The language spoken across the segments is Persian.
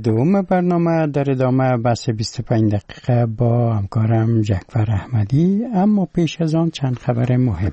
دوم برنامه در ادامه بحث 25 دقیقه با همکارم جعفر احمدی، اما پیش از آن چند خبر مهم.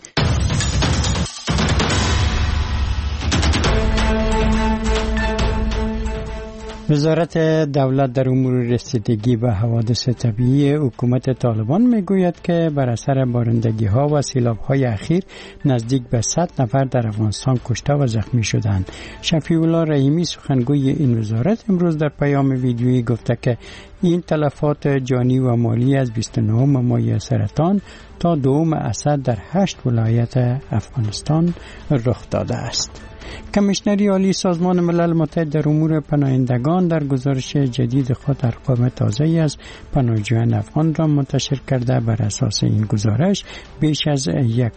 وزارت دولت در امور رسیدگی به حوادث طبیعی حکومت طالبان میگوید که بر اثر بارندگی ها و سیلاب های اخیر نزدیک به 100 نفر در افغانستان کشته و زخمی شدند. شفیع الله رحیمی سخنگوی این وزارت امروز در پیام ویدیویی گفته که این تلفات جانی و مالی از 29 مایع سرطان تا 2 اسد در 8 ولایت افغانستان رخ داده است. کمیشنری عالی سازمان ملل متحد در امور پناهندگان در گزارش جدید خود ارقام تازه‌ای از پناهجویان افغان را منتشر کرده. بر اساس این گزارش بیش از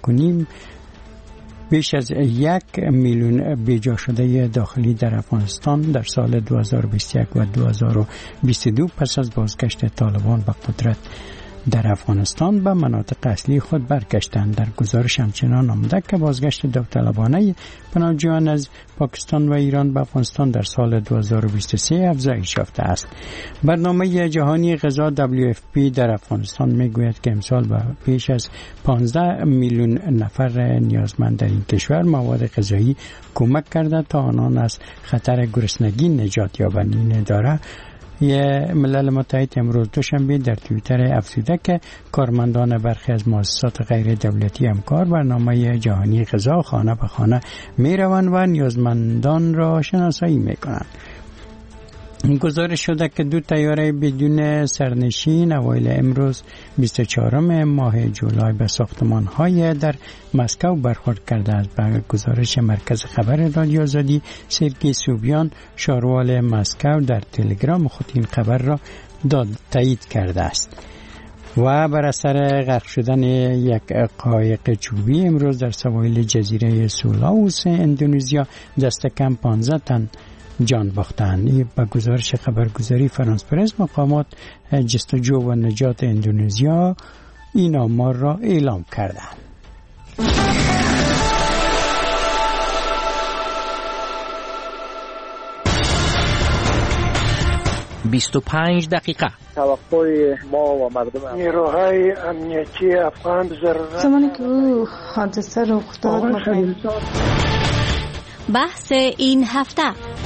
1 میلیون بیجا شده داخلی در افغانستان در سال 2021 و 2022 پس از بازگشت طالبان به قدرت در افغانستان به مناطق اصلی خود برگشتند. در گزارش همچنان آمده که بازگشت داوطلبانه پناهجویان از پاکستان و ایران به افغانستان در سال 2023 افزایش یافته است. برنامه جهانی غذا WFP در افغانستان میگوید که امسال به بیش از 15 میلیون نفر نیازمند در این کشور مواد غذایی کمک کرده تا آنان از خطر گرسنگی نجات یابند. این اداره ملل متحد امروز دوشنبه در توییتر افزوده که کارمندان برخی از مؤسسات غیر دولتی همکار برنامه جهانی غذا خانه به خانه می روند و نیازمندان را شناسایی می کنند. گزارش شده که 2 طیاره بدون سرنشین اوایل امروز 24 ماه جولای به ساختمان‌های در مسکو برخورد کرده است. به گزارش مرکز خبر رادیو آزادی، سرگی سوبیان شاروال مسکو در تلگرام خود این خبر را تایید کرده است. و بر اثر غرق شدن یک قایق چوبی امروز در سواحل جزیره سولاوس اندونزیا دست کم 15 تن جان باختند. به گزارش خبرگزاری فرانس پرس مقامات جستجو و نجات اندونزیا این آمار را اعلام کردند. 25 دقیقه. توقع ما و مردم نیروهای امنیتی افغان زمانی که حادثه رخ داد بحث این هفته.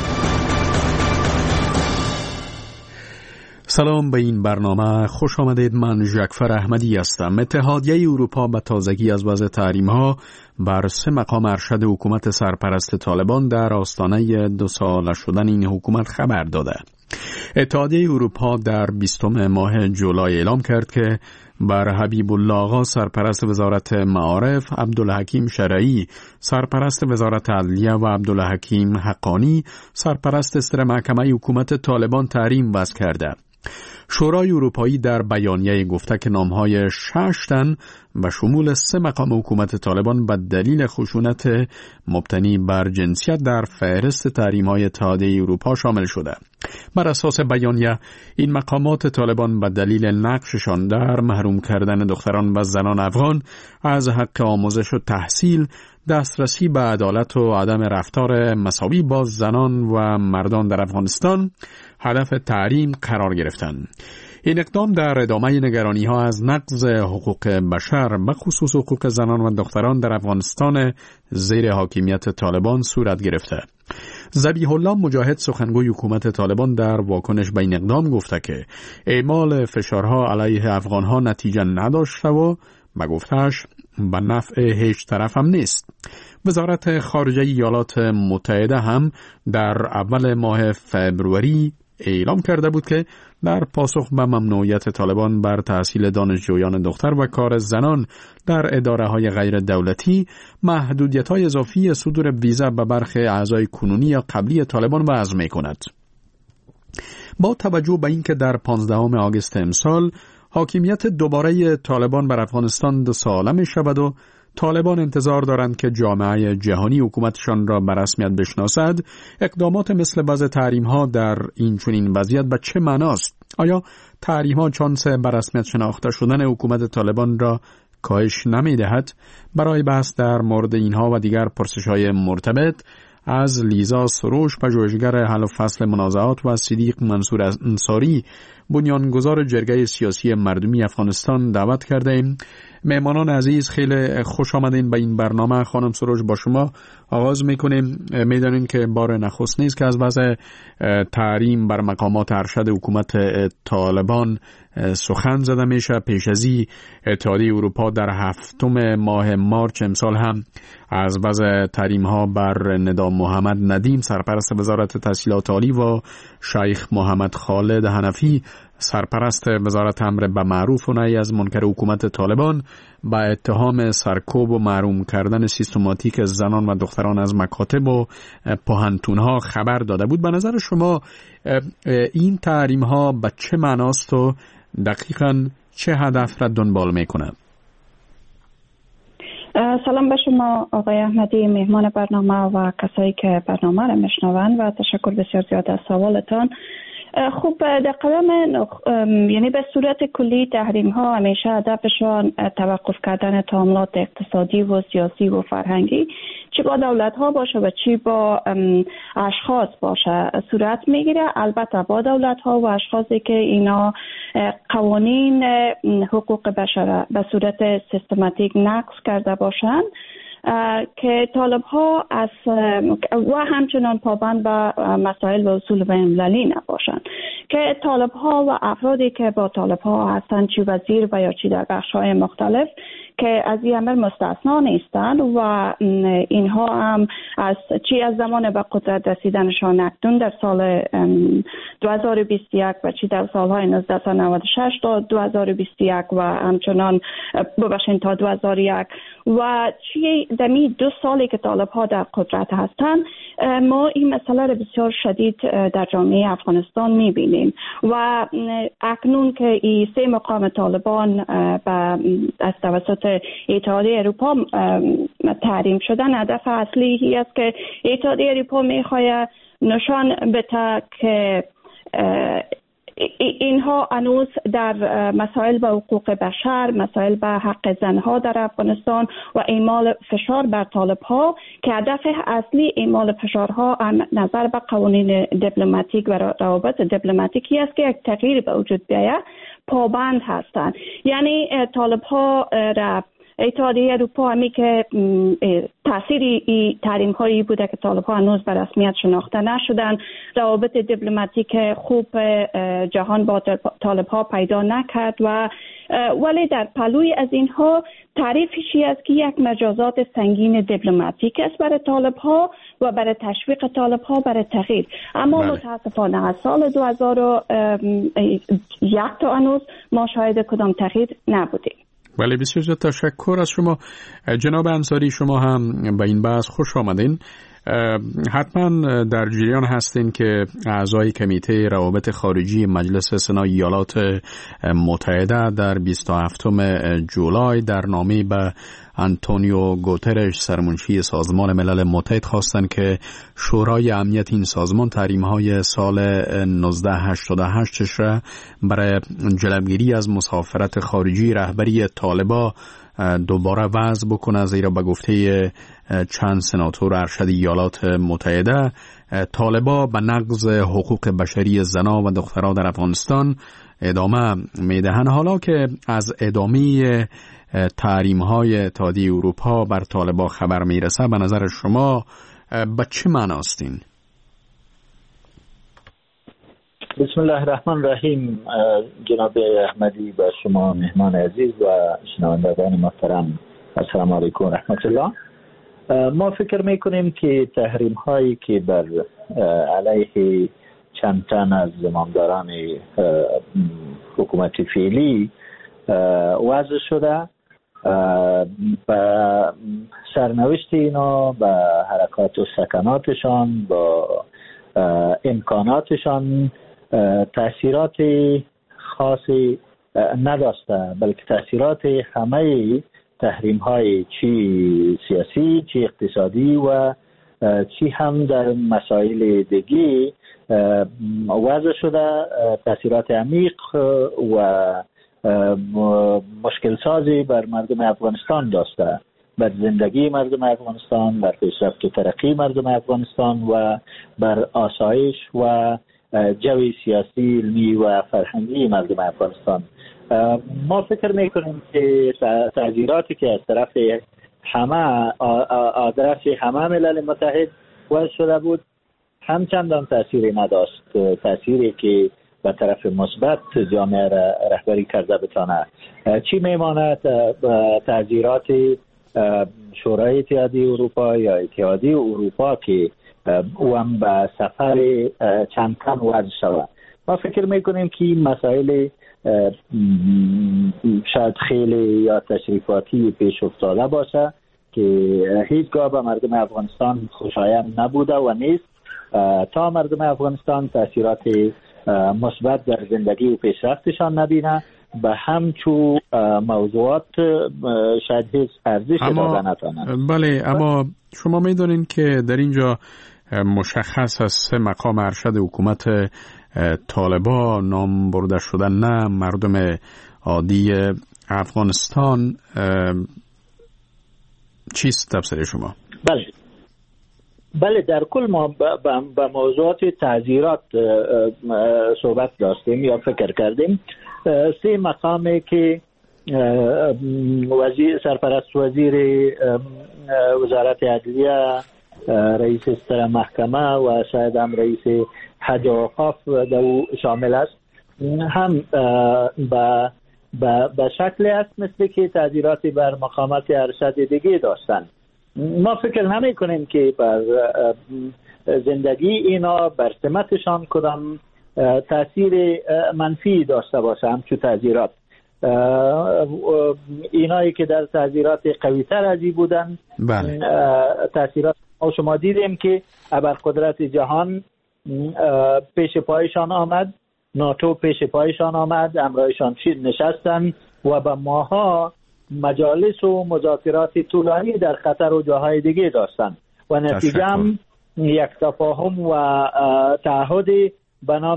سلام به این برنامه خوش آمدید. من جعفر احمدی هستم. اتحادیه اروپا به تازگی از وضع تحریم‌ها بر 3 مقام ارشد حکومت سرپرست طالبان در آستانه 2 ساله شدن این حکومت خبر داده. اتحادیه اروپا در 20 ماه جولای اعلام کرد که بر حبیب الله آقا سرپرست وزارت معارف، عبدالحکیم شرعی سرپرست وزارت عدلیه و عبدالحکیم حقانی سرپرست صدر محکمه حکومت طالبان تحریم وضع کرده. شورای اروپایی در بیانیه گفته که نامهای 6 تن و شمول 3 مقام حکومت طالبان به دلیل خشونت مبتنی بر جنسیت در فهرست تحریم‌های اتحادیه اروپا شامل شده. بر اساس بیانیه این مقامات طالبان به دلیل نقششان در محروم کردن دختران و زنان افغان از حق آموزش و تحصیل، دسترسی به عدالت و عدم رفتار مساوی با زنان و مردان در افغانستان هدف تحریم قرار گرفتند. این اقدام در ادامه نگرانی‌ها از نقض حقوق بشر به خصوص حقوق زنان و دختران در افغانستان زیر حاکمیت طالبان صورت گرفته. ذبیح الله مجاهد سخنگوی حکومت طالبان در واکنش به این اقدام گفته که اعمال فشارها علیه افغانها نتیجه نداشته و به گفته‌اش به نفع هیچ طرف هم نیست. وزارت خارجه ایالات متحده هم در اول ماه فبروری اعلام کرده بود که در پاسخ به ممنوعیت طالبان بر تحصیل دانشجویان دختر و کار زنان در اداره‌های غیر دولتی محدودیت‌های اضافی صدور ویزا به برخی اعضای کنونی یا قبلی طالبان وضع می‌کند. با توجه به اینکه در 15 آگوست امسال حاکمیت دوباره طالبان بر افغانستان 2 ساله می‌شود و طالبان انتظار دارند که جامعه جهانی حکومتشان را به رسمیت بشناسد، اقدامات مثل وضع تحریم‌ها در این چنین وضعیت به چه معناست؟ آیا تحریم‌ها چانس به رسمیت شناخته شدن حکومت طالبان را کاهش نمی‌دهد؟ برای بحث در مورد اینها و دیگر پرسش‌های مرتبط از لیزا سروش، پژوهشگر حل و فصل منازعات، و صدیق منصور انصاری، بنیانگذار جرگه سیاسی مردمی افغانستان دعوت کرده ایم. مهمانان عزیز، خیلی خوش آمدین به این برنامه. خانم سروش، با شما آغاز میکنیم. میدانین که بار نخست نیست که از وضع تحریم بر مقامات ارشد حکومت طالبان سخن زده میشه. پیش از این اتحادیه اروپا در 7 ماه مارچ امسال هم از وضع تحریم ها بر ندام محمد ندیم، سرپرست وزارت تحصیلات عالی، و شیخ محمد خالد حنفی، سرپرست وزارت امر به معروف و نهی از منکر حکومت طالبان، با اتهام سرکوب و محروم کردن سیستماتیک زنان و دختران از مکاتب و پوهنتون‌ها خبر داده بود. به نظر شما این تحریم ها به چه معناست و دقیقاً چه هدف را دنبال میکنه؟ سلام به شما آقای احمدی، مهمان برنامه و کسایی که برنامه را میشنوند، و تشکر بسیار زیاد از سوالتان. خب در قدم یعنی به صورت کلی تحریم ها همیشه هدفشان توقف کردن تعاملات اقتصادی و سیاسی و فرهنگی، چی با دولت ها باشه و چی با اشخاص باشه، صورت میگیره. البته با دولت ها و اشخاصی که اینا قوانین حقوق بشر به صورت سیستماتیک نقض کرده باشند، که طالب ها از و همچنان پابند به مسائل و اصول بین‌المللی نباشند، که طالب ها و افرادی که با طالب ها هستند، چی وزیر و یا چی در بخش های مختلف، که از این امر مستثنا نیستند و اینها هم از زمان به قدرت رسیدنشان اکنون در سال 2021 و چی در سالهای 1996 تا 2021 و همچنان ببخشید تا 2001 و چی دمی 2 سالی که طالب ها در قدرت هستند، ما این مسئله را بسیار شدید در جامعه افغانستان میبینیم و اکنون که این 3 مقام طالبان از توسط اتحادیه اروپا تحریم شدن، هدف اصلی هی است که اتحادیه اروپا میخواد نشان بده که اینها هنوز در مسائل به حقوق بشر، مسائل به حق زنها در افغانستان و اعمال فشار بر طالب ها، که هدف اصلی اعمال فشارها نظر به قوانین دیپلماتیک و روابط دیپلماتیکی است که یک تغییر به وجود بیاید، پابند هستند. یعنی طالب ها را اتحادیه اروپا همی که تأثیر تحریم هایی بوده که طالب ها هنوز به رسمیت شناخته نشدن، روابط دیپلماتیک خوب جهان با طالب ها پیدا نکرد و ولی در پلوی از اینها تعریفشی است که یک مجازات سنگین دیپلماتیک است برای طالب ها و برای تشویق طالب ها برای تغییر. اما متاسفانه از سال 2001 تا هنوز ما شاهد کدام تغییر نبودیم. بله، بسیار تشکر از شما جناب انصاری. شما هم به این بحث خوش آمدین. حتما در جریان هستین که اعضای کمیته روابط خارجی مجلس سنا ایالات متحده در 27 جولای در نامه به آنتونیو گوترش، سرمنشی سازمان ملل متحد، خواستند که شورای امنیت این سازمان تحریم‌های سال 1988 را برای جلوگیری از مسافرت خارجی رهبری طالبان دوباره وضع بکنه، زیرا به گفته چند سناتور ارشد ایالات متحده طالبان به نقض حقوق بشری زنان و دختران در افغانستان ادامه میدهند. حالا که از ادامه تحریم‌های اتحادیه اروپا بر طالبان خبر میرسه، به نظر شما به چه معناست این؟ بسم الله الرحمن الرحیم. جناب احمدی، با شما مهمان عزیز و شنوندگان محترم، السلام علیکم و رحمت الله. ما فکر میکنیم که تحریم هایی که بر علیه چند تن از زمامداران حکومت فعلی وضع شده، با سرنوشت اینا، با حرکات و سکناتشان، با امکاناتشان تأثیرات خاصی نداشته، بلکه تأثیرات همه تحریم های چی سیاسی، چی اقتصادی و چی هم در مسائل دیگه وضع شده، تأثیرات عمیق و مشکل سازی بر مردم افغانستان داشته. بر زندگی مردم افغانستان، بر پیشرفت و ترقی مردم افغانستان و بر آسایش و جو سیاسی، علمی و فرهنگی مردم افغانستان. ما فکر میکنیم که تعذیراتی که از طرف همه آدرس همه ملل متحد وضع شده بود همچندان تأثیری نداشت، تأثیری که به طرف مثبت جامعه را رهبری کرده بتانه. چی میماند تعذیرات شورای اتحادیه اروپا یا اتحادیه اروپا که او هم به سفر چند کم وضع شود. ما فکر میکنیم که مسائل شاید خیلی یا تشریفاتی پیش افتاده باشه که هیچگاه به مردم افغانستان خوشایند نبوده و نیست تا مردم افغانستان تأثیرات مثبت در زندگی و پیشرفتشان نبینه به همچون موضوعات شاید هیچ ارزش داده نتوانند. بله، اما شما میدونین که در اینجا مشخص از 3 مقام ارشد حکومت طالبان نام برده شدن، نه مردم عادی افغانستان. چیست تفسیر شما؟ بله، در کل ما به موضوعات تعذیرات صحبت داشتیم یا فکر کردیم. 3 مقامی که سرپرست وزیر وزارت عدلیه، رئیس ستر محکمه و شاید هم رئیس حج و اوقاف دو شامل است، هم به شکل است مثل که تعذیراتی بر مقامات ارشد دیگه داشتن. ما فکر نمی کنیم که بر زندگی اینا، بر سمتشان کدام تاثیر منفی داشته باشه همچون تعذیرات. اینایی که در تعذیرات قوی تر ازی بودن، تاثیرات شما دیدیم که ابرقدرت جهان پیش پایشان آمد، ناتو پیش پایشان آمد، امرایشان نشستن و به ماها مجالس و مذاکرات طولانی در قطر و جاهای دیگه داشتن و نتیجه هم یک تفاهم و تعهد به نام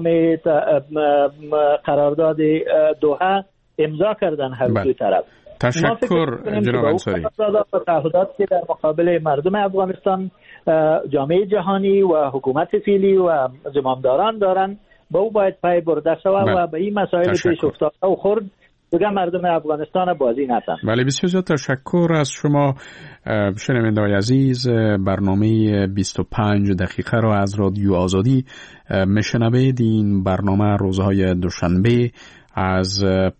قرارداد دوحه امضا کردن هر دو طرف. تشکر جناب انصاری. تعهدات که در مقابل مردم افغانستان جامعه جهانی و حکومت فعلی و زمامداران دارن با او باید پای برده شود و به این مسائل پیش افتاده و خورد دیگه مردم افغانستان بازی نتن. بله، بسیار زیاد تشکر از شما شنونده‌های عزیز. برنامه 25 دقیقه را از رادیو آزادی میشنوید. این برنامه روزهای دوشنبه از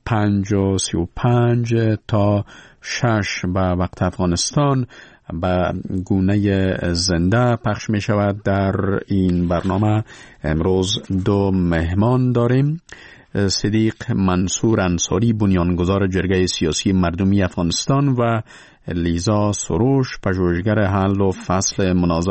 5:35 تا 6 به وقت افغانستان به گونه زنده پخش می شود. در این برنامه امروز 2 مهمان داریم. صدیق منصور انصاری، بنیانگذار جرگه سیاسی مردمی افغانستان، و لیزا سروش، پژوهشگر حل و فصل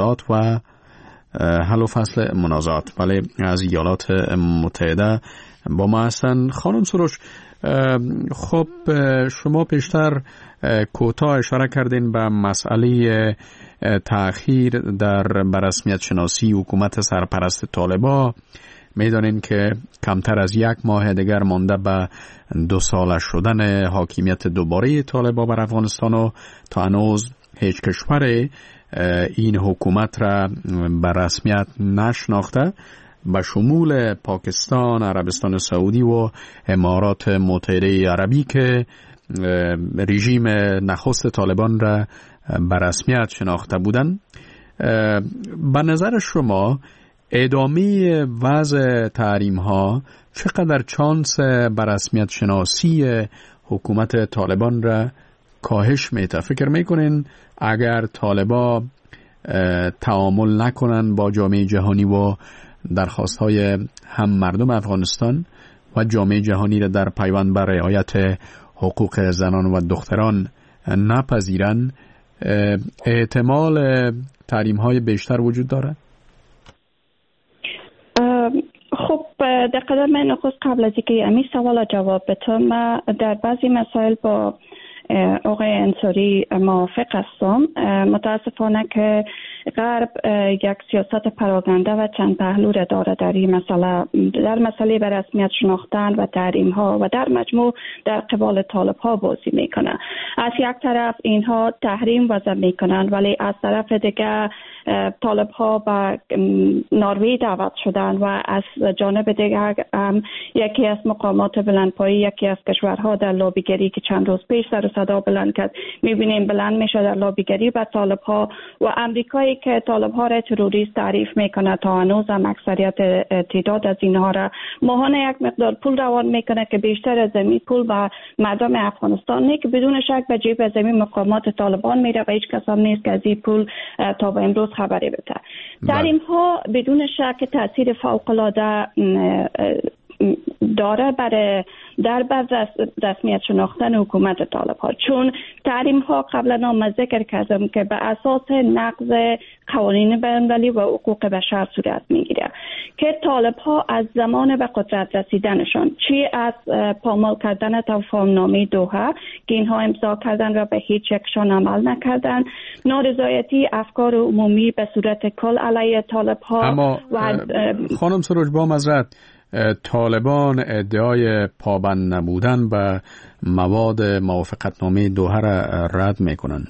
منازعات بله از ایالات متحده با ما هستن. خانم سروش، خب شما پیشتر کوتاه اشاره کردین به مسئله تأخیر در برسمیت شناسی حکومت سرپرست طالبان. میدانین که کمتر از 1 ماه دیگر مانده به 2 ساله شدن حاکمیت دوباره طالبان بر افغانستان و تا هنوز هیچ کشور این حکومت را به رسمیت نشناخته، به شمول پاکستان، عربستان سعودی و امارات متحده عربی که رژیم نخست طالبان را به رسمیت شناخته بودند. به نظر شما ادامه وضع تحریم ها چقدر چانس به رسمیت شناسی حکومت طالبان را کاهش میده؟ فکر میکنین اگر طالبان تعامل نکنن با جامعه جهانی و درخواست های هم مردم افغانستان و جامعه جهانی را در پیوند بر رعایت حقوق زنان و دختران نپذیرن، احتمال تحریم های بیشتر وجود داره؟ خب در قدم نخست قبل از اینکه امی سوال جواب بدم، در بعضی مسائل با آقای انصاری موافق هستم. متاسفانه که غرب یک سیاست پراکنده و چند پهلو را داره در این مسئله، در مسئله به رسمیت شناختن و تحریم ها و در مجموع در قبال طالب ها بازی میکنه. از یک طرف اینها تحریم وضع میکنن، ولی از طرف دیگه طالب ها به نروژ دعوت شدن و از جانب دیگر یکی از مقامات بلندپایه، یکی از کشورها در لابیگری که چند روز پیش سر و صدا بلند کرد، میبینیم بلند میشه در لابیگری به طالب ها و امریکایی که طالب ها را تروریست تعریف میکنه تا هنوز هم اکثریت تعداد از اینها را ماهانه یک مقدار پول روان میکنه که بیشتر از این پول به مردم افغانستان نه که بدون شک به جیب از این مقامات طالبان میره و هیچ کس هم نیست که از این پول تا به امروز خبری بده. تحریم ها بدون شک تاثیر فوق العاده داره در رسمیت شناختن حکومت طالب ها، چون تحریم ها قبلا هم ذکر کردم که به اساس نقض قوانین بین‌المللی و حقوق بشر صورت میگیره که طالب ها از زمان به قدرت رسیدنشان، چی از پامال کردن تفاهم‌نامه دوحه که اینها امضا کردن و به هیچ یکشان عمل نکردن، نارضایتی افکار عمومی به صورت کل علیه طالب ها. اما خانم سروج با معذرت، طالبان ادعای پابند نبودن به مواد موافقتنامه دوحه را رد میکنن.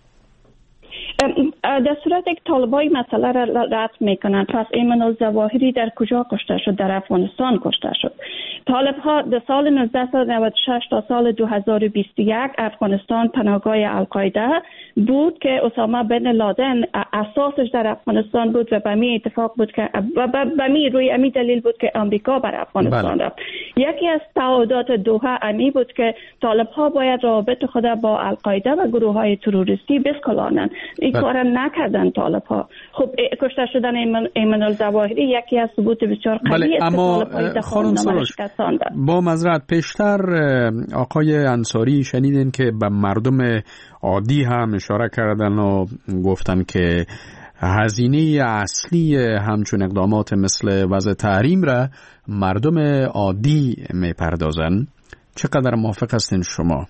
در صورتی که طالبای مسئله را رد میکنن، پس ایمن الظواهری در کجا کشته شد؟ در افغانستان کشته شد. طالب ها در سال 1996 تا سال 2021 افغانستان پناهگاه القاعده بود که اسامه بن لادن اساسش در افغانستان بود و به می اتفاق بود که به می روی امی دلیل بود که امریکا بر افغانستان رفت. یکی از تعهدات دوحه امی بود که طالب ها باید رابط خود با القاعده و گروه های تروریستی بسکلانند. این کار نکردن طالب ها. خب کشته شدن ایمن الظواهری یکی از ثبوت بسیار قوی است. اما خانم سروش با معذرت، پیشتر آقای انصاری شنیدین که به مردم عادی هم اشاره کردن و گفتن که هزینه اصلی همچون اقدامات مثل وضع تحریم را مردم عادی میپردازن. چقدر موافق هستین شما؟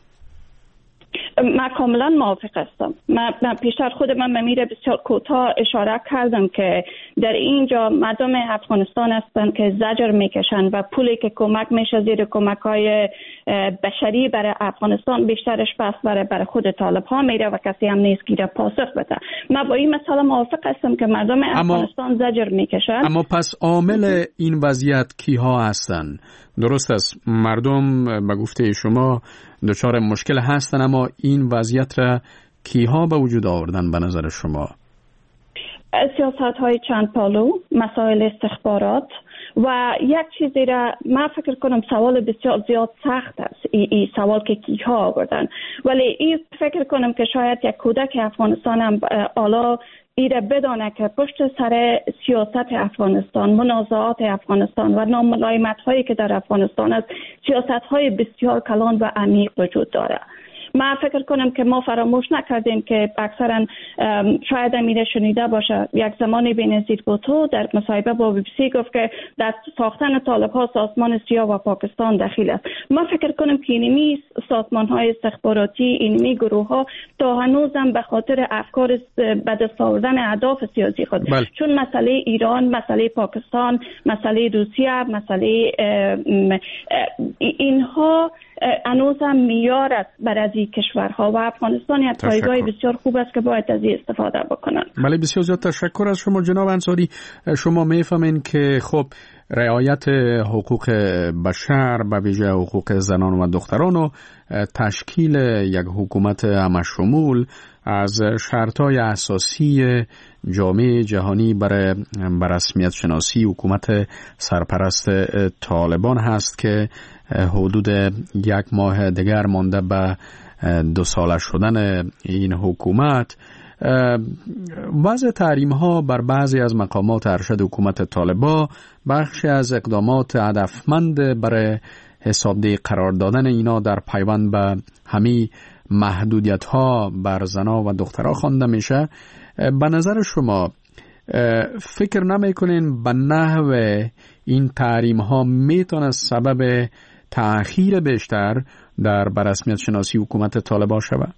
من کاملا موافق هستم. من پیشتر خود من میره بسیار کوتاه اشاره کردم که در اینجا مردم افغانستان هستند که زجر میکشن و پولی که کمک میشه زیر کمک‌های بشری برای افغانستان بیشترش پس برای خود طالب ها میره و کسی هم نیست که پاسخ بده. من با این مسئله موافق هستم که مردم افغانستان زجر میکشن. اما پس عامل این وضعیت کیها هستن؟ درست است مردم به گفته شما دچار مشکل هستن، اما این وضعیت را کیها به وجود آوردن به نظر شما؟ سیاست های چند پالو، مسائل استخبارات و یک چیزی را من فکر کنم سوال بسیار زیاد سخت است، این سوال که کیها آوردن، ولی این فکر کنم که شاید یک کودک افغانستان هم حالا ایره بدانه که پشت سر سیاست افغانستان، منازعات افغانستان و ناملایمت هایی که در افغانستان است، سیاست های بسیار کلان و عمیق وجود داره. من فکر کنم که ما فراموش نکردیم که اکثرا شاید میره شنیده باشه یک زمانی بینظیر بوتو در مصاحبه با BBC گفت که در ساختن طالب ها سازمان سیاه و پاکستان دخیل است. من فکر کنم که اینمی سازمان های استخباراتی، اینمی گروه ها تا هنوزم به خاطر افکار به دست آوردن اهداف سیاسی خود چون مسئله ایران، مسئله پاکستان، مسئله روسیه، مسئله اینها هنوزم میار است بر از این کشورها و افغانستان یک پایگاه بسیار خوب است که باید از این استفاده بکنن. بله بسیار زیاد تشکر از شما جناب انصاری. شما میفهمین که خب رعایت حقوق بشر به ویژه حقوق زنان و دختران و تشکیل یک حکومت همشمول از شرطهای اساسی جامعه جهانی برای رسمیت شناسی حکومت سرپرست طالبان هست که حدود یک ماه دیگر مانده به 2 ساله شدن این حکومت. وضع تحریم ها بر بعضی از مقامات ارشد حکومت طالبان بخشی از اقدامات هدفمند برای حسابدهی قرار دادن اینا در پیوند به همین محدودیت ها بر زنان و دخترها خوانده میشه. به نظر شما فکر نمیکنین به نحو این تحریم ها میتونه سبب تأخیر بیشتر در بررسمیت شناسی حکومت طالبان شود؟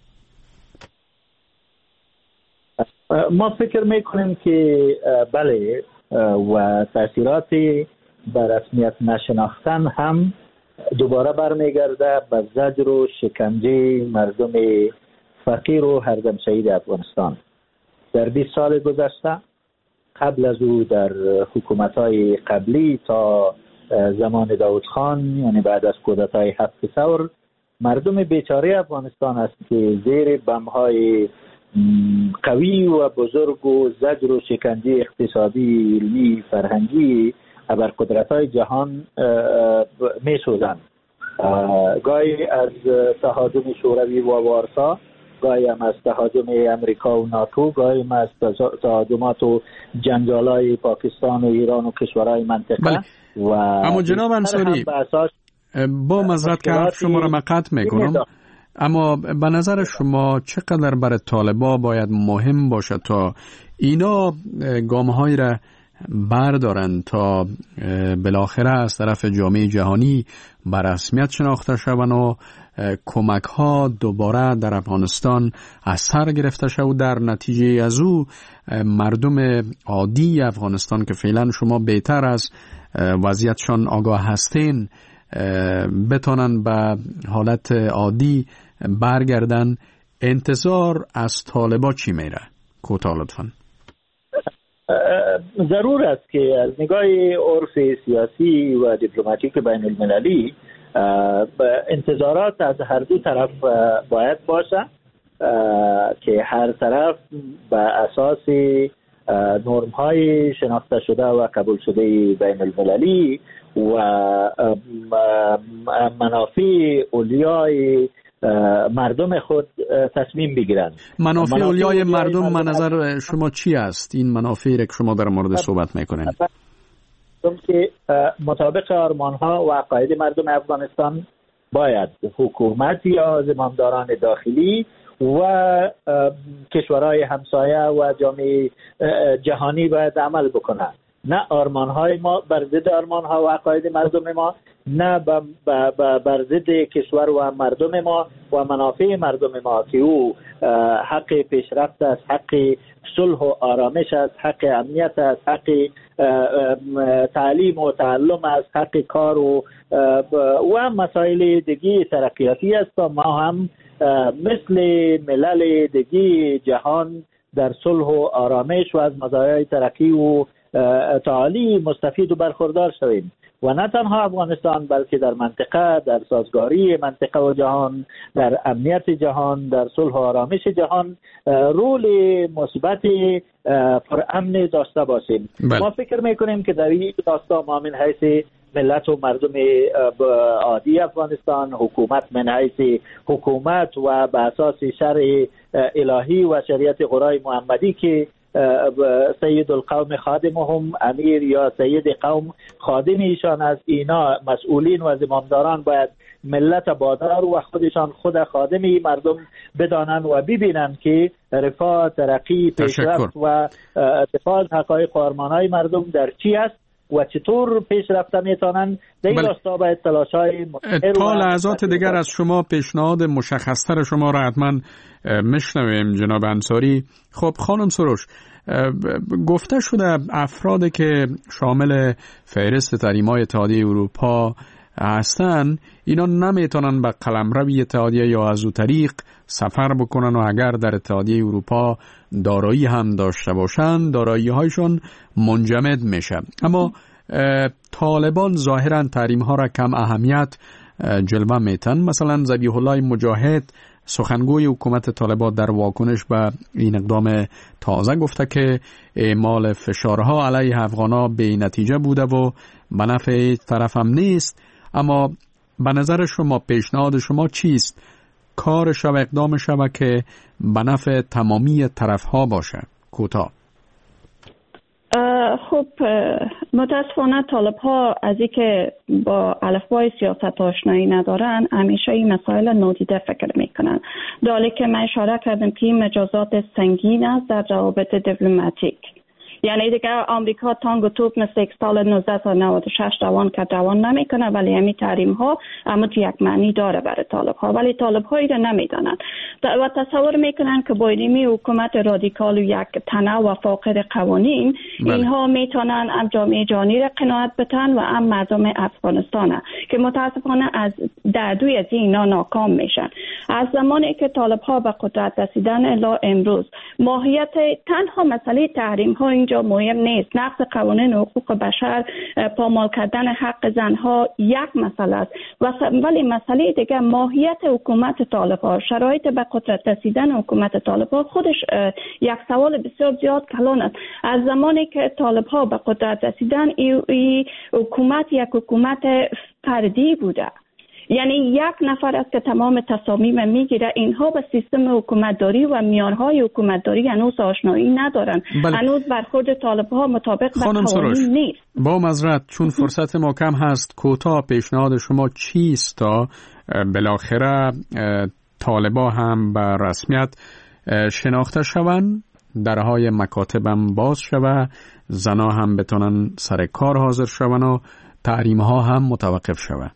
ما فکر میکنیم که بله و تأثیرات بررسمیت نشناختن هم دوباره برمیگرده به زجر و شکنجه مردم فقیر و هردم شهید افغانستان. در 20 سال گذشته قبل از او در حکومت‌های قبلی تا زمان داود خان، یعنی بعد از کودتای 7 ثور، مردم بیچاره افغانستان است که زیر بم‌های قوی و بزرگ و زجر و شکنجه اقتصادی، علمی، فرهنگی ابرقدرت‌های جهان می‌سوزند. گاهی از تهاجم شوروی و وارسا، گاهی هم از تهاجم امریکا و ناتو، گاهی هم از تهاجمات و جنجال‌های پاکستان و ایران و کشورهای منطقه. بله. و اما جناب انصاری، با معذرت که حرف شما را قطع میکنم، اما به نظر شما چقدر برای طالبا باید مهم باشه تا اینا گام‌هایی را بردارن تا بالاخره از طرف جامعه جهانی بر رسمیت شناخته شوند و کمک ها دوباره در افغانستان از سر گرفته شود و در نتیجه از او مردم عادی افغانستان که فعلا شما بهتر از وضعیتشان آگاه هستین بتونن به حالت عادی برگردن؟ انتظار از طالبا چی میره؟ کوتاه لطفاً. ضرور است که از نگاه عرف سیاسی و دیپلماتیک بین المللی انتظارات از هر دو طرف باید باشه که هر طرف به اساس نرم‌های شناخته شده و قبول شده بین المللی و منافع اولیای مردم خود تصمیم بگیرند. منافع اولیای مردم به نظر شما چی است؟ این منافعی که شما در مورد صحبت میکنین که مطابق آرمان‌ها و عقاید مردم افغانستان باید حکومت یا زمامداران داخلی و کشورهای همسایه و جامعه جهانی باید عمل بکنند. نه آرمان‌های ما بر ضد آرمان‌ها و عقاید مردم ما، نه بر ضد کشور و مردم ما و منافع مردم ما که او حق پیشرفت است، حق صلح و آرامش است، حق امنیت است، حق تعلیم و تعلم است، حق کار و مسائل دیگه ترقیاتی است. ما هم مثل ملل دیگه جهان در صلح و آرامش و از مزایای ترقی و تعالی مستفید و برخوردار شویم و نه تنها افغانستان بلکه در منطقه، در سازگاری منطقه و جهان، در امنیت جهان، در صلح و آرامش جهان رول مثبت پرامن داشته باشیم. ما فکر میکنیم که در این راستا ما من حیث ملت و مردم عادی افغانستان، حکومت من حیث حکومت و به اساس شرع الهی و شریعت قرآن محمدی که سید القوم خادمهم، امیر یا سید قوم خادم ایشان از اینا مسئولین و زمامداران باید ملت بادار و خودشان خود خادمی مردم بدانند و ببینند که رفاه، ترقی، پیشرفت و دفاع از حقایق و آرمان‌های مردم در چی است و چطور پیش رفته میتونن. در این راستا باید تلاش‌های تا لحظات دیگر از شما پیشنهاد مشخص‌تر شما را حتما میشنویم جناب انصاری. خب خانم سروش، گفته شده افرادی که شامل فهرست تحریم‌های اتحادیه اروپا هستن اینا نمیتونن به قلمرو اتحادیه یا از او طریق سفر بکنن و اگر در اتحادیه اروپا دارایی هم داشته باشن دارایی هایشون منجمد میشه. اما طالبان ظاهرا تحریم ها را کم اهمیت جلوه میتن. مثلا ذبیح الله مجاهد سخنگوی حکومت طالبان در واکنش به این اقدام تازه گفته که اعمال فشارها علیه افغانا به نتیجه بوده و به نفع طرف هم نیست. اما به نظر شما پیشنهاد شما چیست؟ کارش و اقدامش و که به نفع تمامی طرف ها باشه. کوتاه. خب متاسفانه طالب ها از اینکه با الفبای سیاست آشنایی ندارن همیشه این مسائل نادیده فکر میکنن. در حالی که من اشاره کردم که این مجازات سنگین است در روابط دیپلماتیک. یعنی دیگه آمریکا تانگ و توپ مثل سال 1996 دوان نمیکنه، ولی همین تحریم ها اما یک معنی داره برای طالب ها، ولی طالب ها ایره نمیدانن و تصور میکنن که با اینمی حکومت رادیکال و یک تنوع و فاقد قوانین اینها میتونن هم جامعه جهانی را قناعت بتن و هم مردم افغانستان که متاسفانه از در دوی از اینا ناکام میشن. از زمانی که طالب ها به قدرت رسیدن الی امروز ماهیت تنها مسئله تحریم ها اینجا مهم نیست، نقض قوانین حقوق بشر، پامال کردن حق زنها یک مسئله است، ولی مسئله دیگه ماهیت حکومت طالب ها، شرایط به قدرت رسیدن حکومت طالب ها خودش یک سوال بسیار زیاد کلان است. از زمانی که طالب ها به قدرت رسیدن این حکومت یک حکومت فردی بوده، یعنی یک نفر است که تمام تصامیم میگیره. اینها به سیستم حکومتداری و معیارهای حکومتداری هنوز آشنایی ندارن. هنوز برخورد طالب‌ها مطابق با قوانین نیست. با معذرت چون فرصت ما کم هست، کوتاه پیشنهاد شما چیست تا بالاخره طالب‌ها هم به رسمیت شناخته شوند، درهای مکاتبم باز شوه، زنا هم بتونن سر کار حاضر شوند و تحریم‌ها هم متوقف شوه؟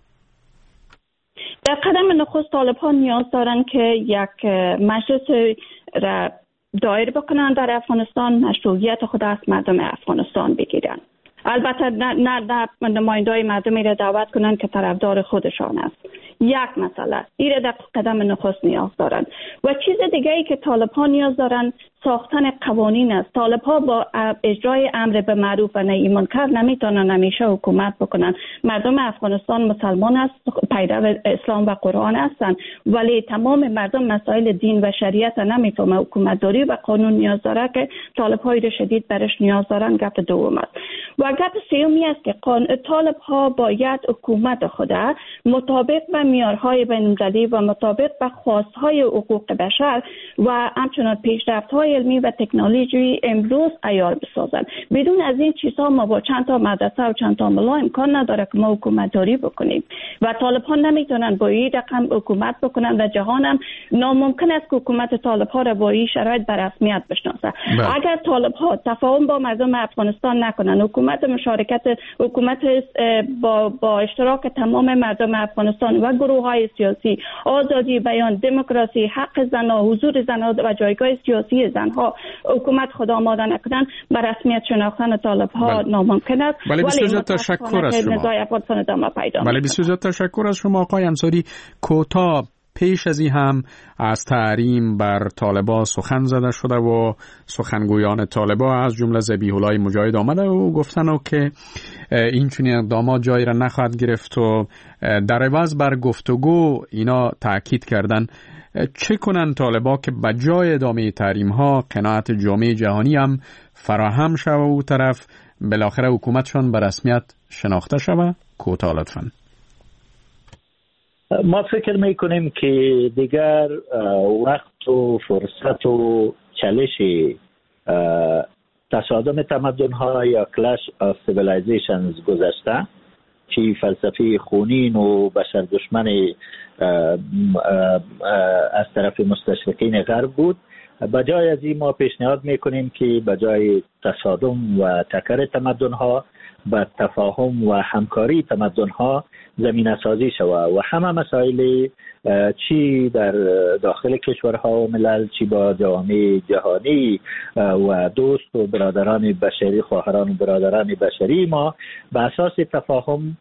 در قدم نخست طالب ها نیاز دارن که یک مجلس را دایر بکنن در افغانستان، مشروعیت خود از مردم افغانستان بگیرن. البته نه نمایندای مردمی را دعوت کنن که طرفدار خودشان است. یک مسئله این در قدم نخست نیاز دارن. و چیز دیگه ای که طالب ها نیاز دارن ساختن قوانین است. طالب ها با اجرای امر به معروف و نهی منکر نمیتونن همیشه حکومت بکنن. مردم افغانستان مسلمان است، پیرو اسلام و قرآن هستند، ولی تمام مردم مسائل دین و شریعت نمیفهمه. حکومت داری و قانون نیاز داره که طالب های شدید برش نیاز دارن. گپ دوم است. و گپ سومی است که طالب ها باید حکومت خود مطابق به معیارهای بین‌المللی و مطابق به خواستهای حقوق بشر و همچنان پیشرفت‌های علمی و تکنولوژی امروز عیار بسازند. بدون از این چیزها ما با چند تا مدرسه و چند تا ملا امکان نداره که ما حکومت داری بکنیم و طالب‌ها نمیتونن با این رقم حکومت بکنن و جهان هم ناممکن است که حکومت طالب‌ها را با این شرایط به رسمیت بشناسه. اگر طالب‌ها تفاهم با مردم افغانستان نکنن، حکومت مشارکت، حکومت با اشتراک تمام مردم افغانستان و گروه‌های سیاسی، آزادی بیان، دموکراسی، حق زنان، حضور زنان و جایگاه سیاسی زنها حکومت خود آماده نکنن، به رسمیت شناختن طالب‌ها ناممکن است. ولی بسیار تشکر از شما. ولی بسیار تشکر از شما آقای انصاری. کوتاه پیش از این هم از تحریم بر طالبا سخن زده شده و سخنگویان طالبا از جمله ذبیح الله مجاهد آمده و گفتن که این چنین اقدامات جایی را نخواهد گرفت و در عوض بر گفتگو اینا تاکید کردن. چه کنن طالبا که بجای ادامه تحریم ها قناعت جامعه جهانی هم فراهم شوه و طرف بالاخره حکومتشان به رسمیت شناخته شوه؟ کوتاه لطفاً. ما فکر میکنیم که دیگر وقت و فرصت و چالش تصادم تمدن ها یا کلش آف سیویلایزیشنز گذشته، چی فلسفه خونین و بشر دشمن از طرف مستشرقین غرب بود. بجای از این ما پیشنهاد میکنیم که بجای تصادم و تکر تمدن ها با تفاهم و همکاری تمدن ها زمینه سازی شود و همه مسائل چی در داخل کشورها و ملل، چی با جامعه جهانی و دوست و برادران بشری، خواهران و برادران بشری ما به اساس تفاهم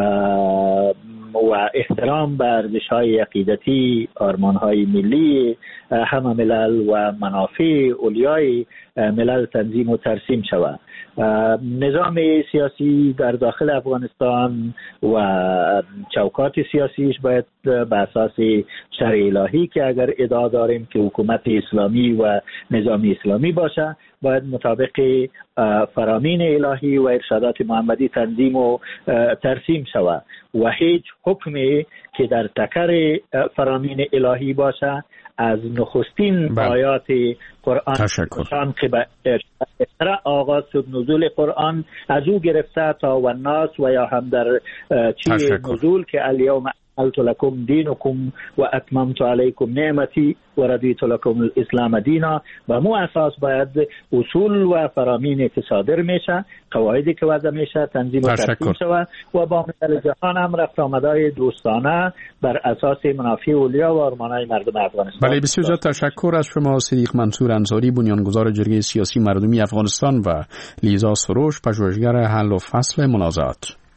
و احترام به ارزش‌های عقیدتی، آرمان‌های ملی همه ملل و منافع اولیای ملل تنظیم و ترسیم شود. نظام سیاسی در داخل افغانستان و چوکات سیاسیش باید به اساس شرع الهی که اگر ادعا داریم که حکومت اسلامی و نظام اسلامی باشه، باید مطابق فرامین الهی و ارشادات محمدی تنظیم و ترسیم شود و هیچ حکمی که در تکر فرامین الهی باشه از نخستین آیات قرآن که به آغاز شد نزول قرآن از او گرفته تا و الناس و یا هم در چی نزول که الیوم اکملت لکم دینکم و اتممت علیکم نعمتی و رضیت لکم الاسلام دینا. و مو اساس باید اصول و فرامینی که صادر میشه، قواعدی که وضع میشه تنظیم و ترتیب شود و با ملل جهان هم رفت آمدهای دوستانه بر اساس منافع اولیا و آرمانهای مردم افغانستان. بله، بسیار زیاد تشکر از شما صدیق منصور انصاری، بنیانگذار جرگه سیاسی مردمی افغانستان، و لیزا سروش، پژوهشگر حل و فصل منازعات.